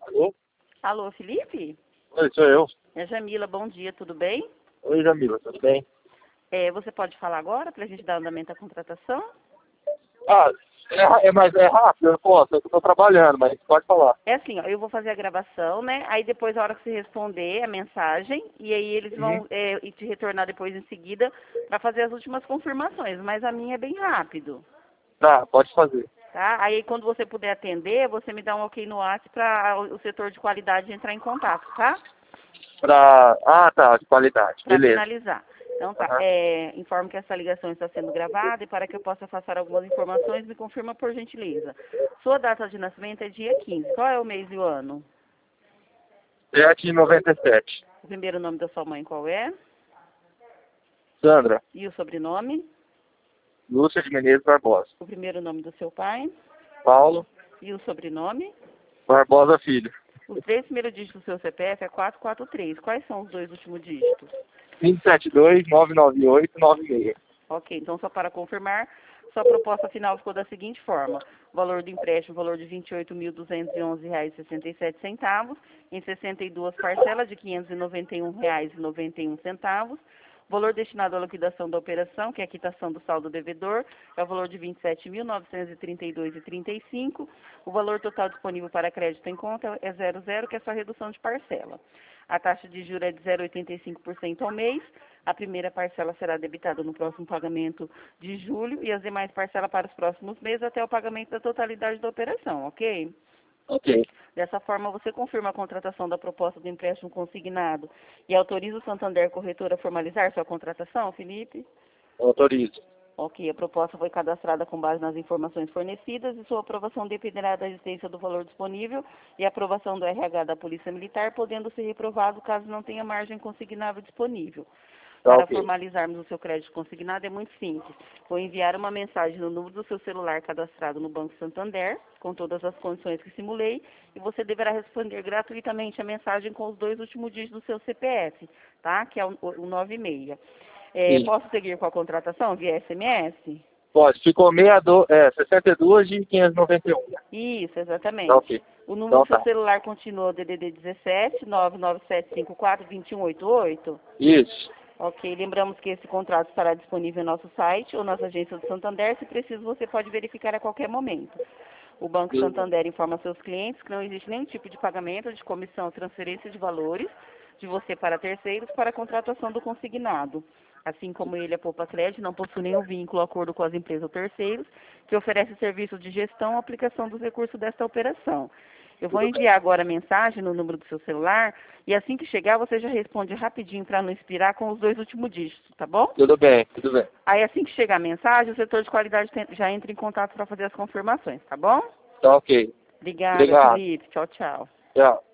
Alô? Alô, Felipe? Oi, sou eu. É Jamila, bom dia, tudo bem? Oi, Jamila, tudo bem? Você pode falar agora para a gente dar andamento à contratação? Ah, mas é rápido, eu posso, eu tô trabalhando, mas pode falar. É assim, ó, eu vou fazer a gravação, né? Aí depois, a hora que você responder a mensagem, e aí eles vão e te retornar depois em seguida para fazer as últimas confirmações, mas a minha é bem rápido, Tá, pode fazer. tá? Aí quando você puder atender, você me dá um ok no WhatsApp para o setor de qualidade entrar em contato, tá? Tá, de qualidade, Para beleza. finalizar. Então tá, Aham. informo que essa ligação está sendo gravada e para que eu possa passar algumas informações, me confirma por gentileza. Sua data de nascimento é dia 15. Qual é o mês e o ano? 7,97. O primeiro nome da sua mãe qual é? Sandra, E o sobrenome? Lúcia de Menezes Barbosa. O primeiro nome do seu pai? Paulo E o sobrenome? Barbosa Filho. Os três primeiros dígitos do seu CPF é 443. Quais são os dois últimos dígitos? 572-998-96. Ok, então só para confirmar, sua proposta final ficou da seguinte forma: o valor do empréstimo, valor de R$ 28.211,67, em 62 parcelas de R$ 591,91. O valor destinado à liquidação da operação, que é a quitação do saldo devedor, é o valor de R$ 27.932,35. O valor total disponível para crédito em conta é 00, que é só redução de parcela. A taxa de juros é de 0,85% ao mês. A primeira parcela será debitada no próximo pagamento de julho e as demais parcelas para os próximos meses até o pagamento da totalidade da operação, ok? Ok, Dessa forma, você confirma a contratação da proposta do empréstimo consignado e autoriza o Santander Corretora a formalizar sua contratação, Felipe? autorizo. Ok, a proposta foi cadastrada com base nas informações fornecidas e sua aprovação dependerá da existência do valor disponível e aprovação do RH da Polícia Militar, podendo ser reprovado caso não tenha margem consignável disponível. Tá Para ok. formalizarmos o seu crédito consignado é muito simples. Vou enviar uma mensagem no número do seu celular cadastrado no Banco Santander, com todas as condições que simulei, e você deverá responder gratuitamente a mensagem com os dois últimos dígitos do seu CPF, tá? Que é o 96. Sim, Posso seguir com a contratação via SMS? pode. Ficou 62 de 591. Isso, Tá exatamente. ok. O número Então do seu tá. celular continua DDD 17 99754 2188? Isso. Ok, lembramos que esse contrato estará disponível em nosso site ou nas agências do Santander. Se preciso, você pode verificar a qualquer momento. O Banco Santander informa seus clientes que não existe nenhum tipo de pagamento de comissão ou transferência de valores de você para terceiros para a contratação do consignado. Assim como ele, a Poupa Crédito, não possui nenhum vínculo ou acordo com as empresas ou terceiros que oferecem serviço de gestão ou aplicação dos recursos desta operação. Eu vou Tudo bem. enviar agora a mensagem no número do seu celular e assim que chegar você já responde rapidinho para não expirar com os dois últimos dígitos, tá bom? Tudo bem, tudo bem. Aí assim que chegar a mensagem, o setor de qualidade já entra em contato para fazer as confirmações, tá bom? Tá ok. Obrigada, Obrigado. Felipe. Tchau, tchau. Tchau.